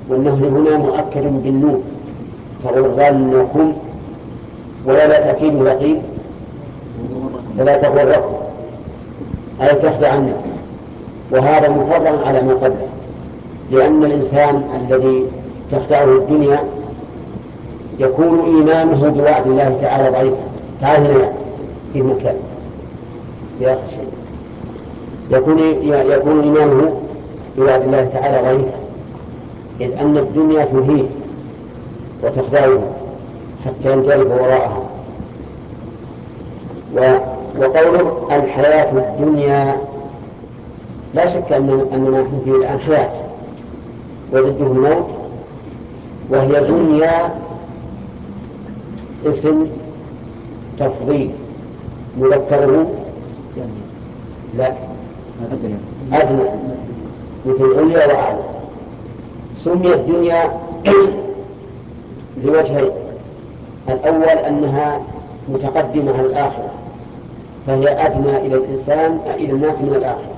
والنهي هنا مؤكد بالنون، فغرنكم، ولا تأكيد يقين فلا تغركم أي تخدعنكم، وهذا مفرع على ما قبله، لأن الإنسان الذي تخدعه الدنيا يكون إيمانه بوعد الله تعالى ضعيفا. تعال هنا في مكان يا أخي شيء، يكون إيمانه بوعد الله تعالى ضعيفا، إذ أن الدنيا تلهيه وتخدعه حتى ينجرف وراءها. وقوله الحياة الدنيا، لا شك أننا نحن فيه الآن حياة وضده الموت، وهي دنيا اسم تفضيل مذكره لا أدنى مثل عليا وأعلى. سميت الدنيا لوجهين: الأول أنها متقدمة على الآخرة، فهي أدنى إلى الإنسان إلى الناس من الآخرة،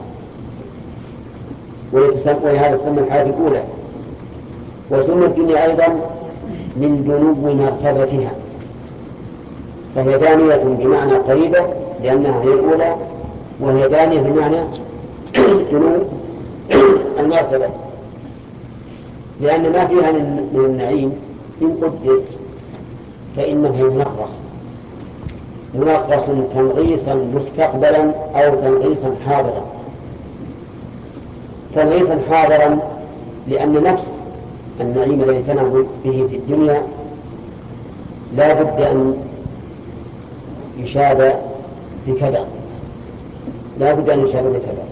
ولهذا تسمى الحياة الأولى. وسميت الدنيا أيضا من دنو مرتبتها، فهي دانية بمعنى قريبة لأنها هي الأولى، وهي دانية بمعنى دنو المرتبة، لأن ما فيها من النعيم إن قدر فإنه منغص تنغيصا مستقبلا أو تنغيصا حاضرا. تنغيصا حاضرا لأن نفس النعيم الذي تنعم به في الدنيا لا بد أن يشاب بكذا، لا بد أن يشاب بكذا،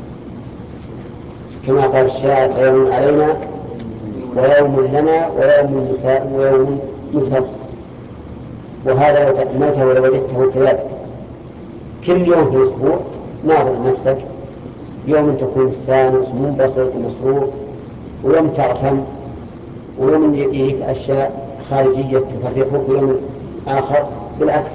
كما قال الشاعر: يوم علينا ويوم لنا ويوم نسر. وهذا لو تأملته ولو وجدته كذلك كل يوم في الأسبوع ناظر نفسك، يوم تكون مستانس منبسط ومسرور، ويوم تغتم، ويوم يأتيك أشياء خارجية تفرحك، ويوم آخر بالعكس.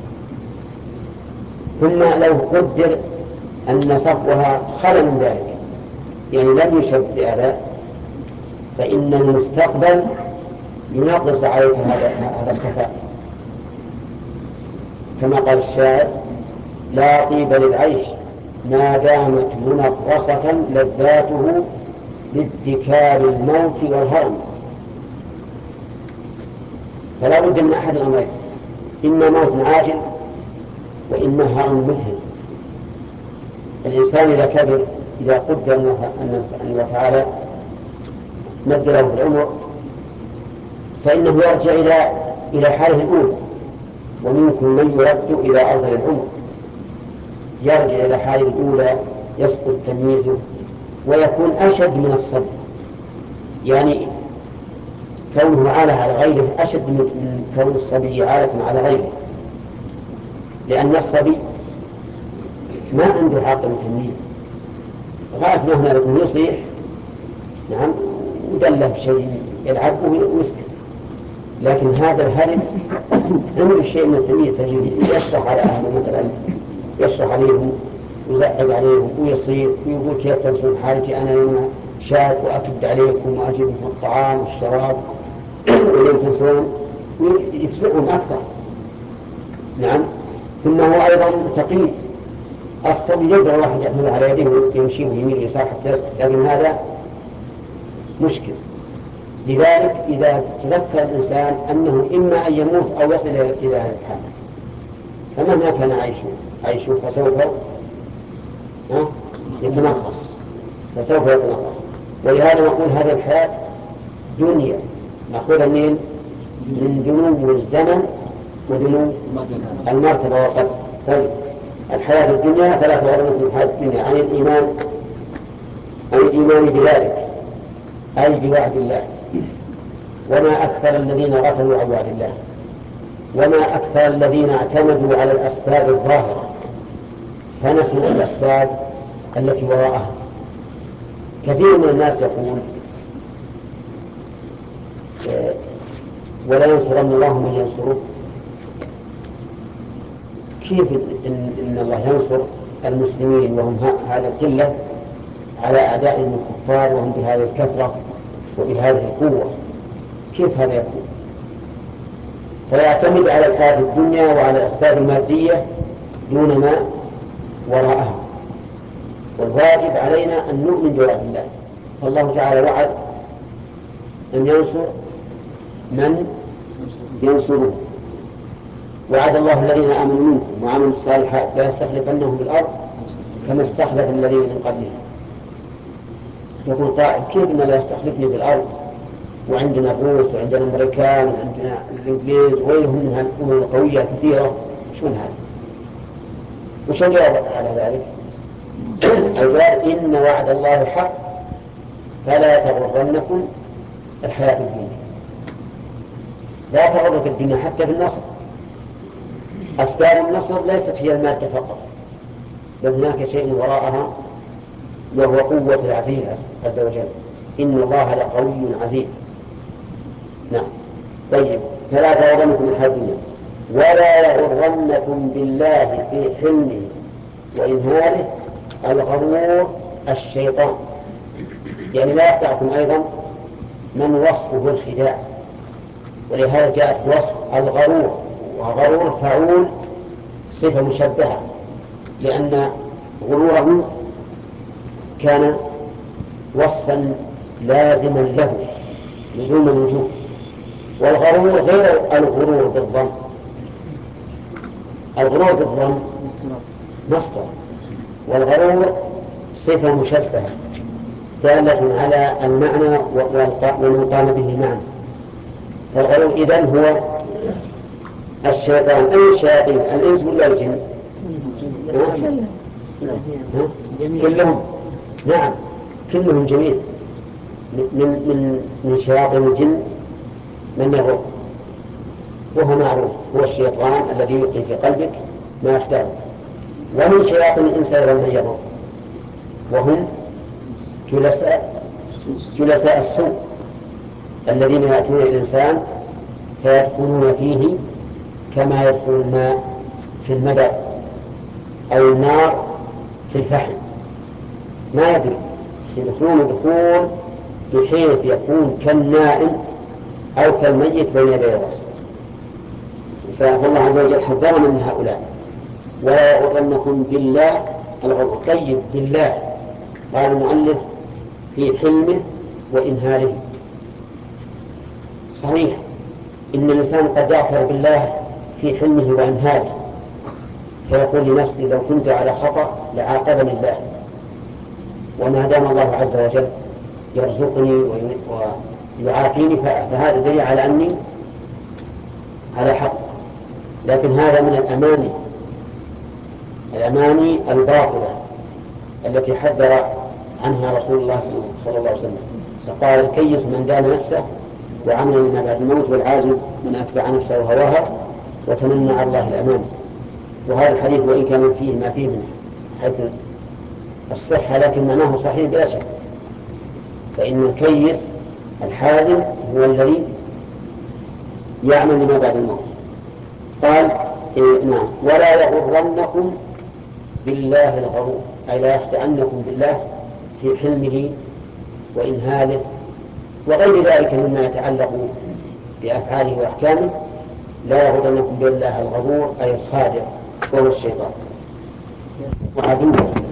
ثم لو قدر أن صفوها خلا من ذلك، يعني لم يشب بأذى، فإن المستقبل ينقص عليك هذا الصفاء، كما قال الشاعر: لا طيب للعيش ما دامت منغصة لذاته بادكار الموت والهرم. فلا بد من أحد الأمرين: إما موت عاجل وإما هرم مذهل. الإنسان إذا كبر، إذا قدر أن الله تعالى مد له في العمر، فإنه يرجع إلى حاله الأولى. ومنكم من يرد إلى أرض العمر، يرجع إلى حاله الأولى، يسقط تمييزه ويكون أشد من الصبي. يعني كونه عالة على غيره أشد من كون الصبي عالة على غيره، لأن الصبي ما عنده عقل وتمييز، غاية ما هنا لكم يصيح نعم ودله بشيء يلعبه ويسكت. لكن هذا الهرم عنده شيء من التمييز، تجد يشرح على أهله مثلا، يشرح عليهم ويزعق عليهم ويصير ويقول: كيف تنسون حالتي أنا يوم شاب وأكد عليكم وأجيب لكم الطعام والشراب ولم تنسون، ويفسئهم أكثر. نعم. ثم هو أيضا ثقيل، الصبي يقدر واحد يحمل على يده ويمشي يمين ويسار حتى يسكت، لكن هذا مشكل. لذلك إذا تذكر الإنسان أنه إما أن يموت أو يصل إلى هذا الحال، فمهما كان عيشه فسوف يتنقص، ولهذا نقول هذه الحياة دنيا مأخوذة من دنو الزمن ودنو المرتبة والقدر. طيب، الحياة الدنيا ثلاث غرض في الحياة الدنيا: عن الإيمان بذلك أي بوعد الله، وما أكثر الذين غفلوا عن وعد الله، وما أكثر الذين اعتمدوا على الأسباب الظاهرة فنسوا الأسباب التي وراءها. كثير من الناس يقول: ولا ينصرن الله من ينصره. كيف إن الله ينصر المسلمين وهم هذه القلة على أعدائهم الكفار وهم بهذه الكثرة؟ وبهذه القوة، كيف هذا يكون؟ فيعتمد على الحياة الدنيا وعلى الأسباب المادية دون ما وراءها. والواجب علينا أن نؤمن بوعد الله. فالله تعالى وعد أن ينصر من ينصره. وعد الله الذين آمنوا منكم وعملوا الصالحات لا يستخلفنهم في الأرض كما استخلف الذين من قبلهم. يقول قائل كيف إن لا يستخلفني في الأرض وعندنا الروس وعندنا الأمريكان وعندنا الإنجليز وغيرهم من الأمم القوية كثيرة، شو هذا؟ وش الجواب على ذلك؟ الجواب إن وعد الله حق فلا تغرنكم الحياة الدنيا. لا تغرك الدنيا حتى في النصر. أسباب النصر ليست هي المادة فقط، بل هناك شيء وراءها وهو قوة العزيز عز وجل. إن الله لقوي عزيز. نعم. طيب، فلا تغرنكم الحياة الدنيا ولا يغرنكم بالله في حلمه وإمهاله الغرور الشيطان. يعني لا يخدعكم أيضا من وصفه الخداع، ولهذا جاءت وصف الغرور، وغرور فعول صفة مشبهة، لأن غروره كان وصفا لازما له لزوم الوجود. والغرور غير الغرور بالظن. الغرور بالظن مصدر، والغرور صفة مشبهة دالة على المعنى والمقام به معنى. فالغرور إذن هو الشيطان. أي الشياطين؟ الإنس ولا الجن؟ كلهم. نعم، كلهم جميع. من شياطين الجن من يغر، وهو معروف، هو الشيطان الذي يلقي في قلبك ما يخدعه. ومن شياطين الإنس أيضا من يغر، وهم جلساء السوء الذين يأتون الإنسان فيدخلون فيه كما يدخل الماء في المدر أو النار في الفحم، ما يدري، يدخلون دخول بحيث يكون كالنائم أو كالميت بين يدي الرأس. فالله عز وجل حذرنا من هؤلاء. ولا يغرنكم بالله الغرور. طيب، بالله قال المؤلف في حلمه وإمهاله. صحيح إن الإنسان قد يغتر بالله في حلمه وإمهاله، فيقول لنفسه لو كنت على خطأ لعاقبني الله، وما دام الله عز وجل يرزقني ويعافيني فهذا دليل على أني على حق. لكن هذا من الأماني الباطلة التي حذر عنها رسول الله صلى الله عليه وسلم. فقال الكيس من دان نفسه وعمل لما بعد الموت، والعاجز من أتبع نفسه وهواها وتمنى على الله الأمان. وهذا الحديث وإن كان فيه ما فيه من حيث الصحة لكن معناه صحيح بلا شك. فإن الكيس الحازم هو الذي يعمل لما بعد الموت. قال نعم. ولا يغرنكم بالله الغرور، أي لا يخدعنكم بالله في حلمه وإمهاله وغير ذلك مما يتعلق بأفعاله وأحكامه. لا يغرنكم بالله الغرور أي الخادع وهو الشيطان وعدوه.